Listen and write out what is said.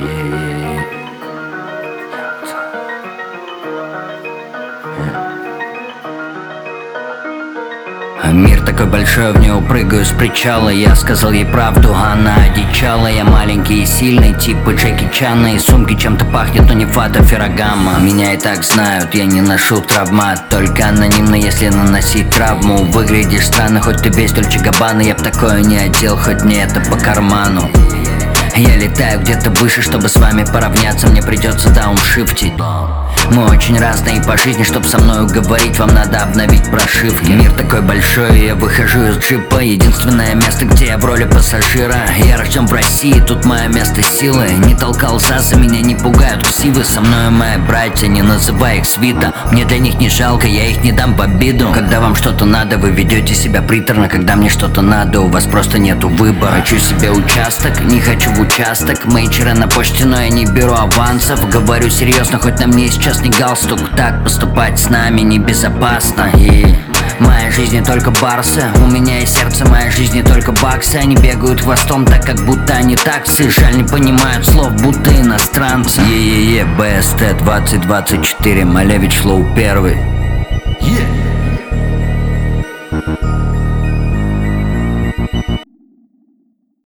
Мир такой большой, в него прыгаю с причала. Я сказал ей правду, она одичала. Я маленький и сильный, типа Джеки Чана. И сумки чем-то пахнет, но не Фата Феррагама. Меня и так знают, я не ношу травмат. Только анонимно, если наносить травму. Выглядишь странно, хоть ты без Дольче Габбаны. Я б такое не одел, хоть мне это по карману. Я летаю где-то выше, чтобы с вами поравняться. Мне придется дауншифтить. Мы очень разные по жизни, чтоб со мной говорить, вам надо обновить прошивки. Мир такой большой, я выхожу из джипа. Единственное место, где я в роли пассажира. Я рожден в России, тут мое место силы. Не толкал зазы, меня не пугают ксивы. Со мной мои братья, не называй их свита. Мне для них не жалко, я их не дам в обиду. Когда вам что-то надо, вы ведете себя приторно. Когда мне что-то надо, у вас просто нету выбора. Хочу себе участок, не хочу в участок. Мейджеры на почте, но я не беру авансов. Говорю серьезно, хоть на мне сейчас не галстук. Так поступать с нами небезопасно. И моя жизнь не только барсы. У меня есть сердце, моя жизнь не только баксы. Они бегают хвостом так, как будто они таксы. Жаль, не понимают слов, будто иностранцы. БСТ 2024, Малевич Лоу 1.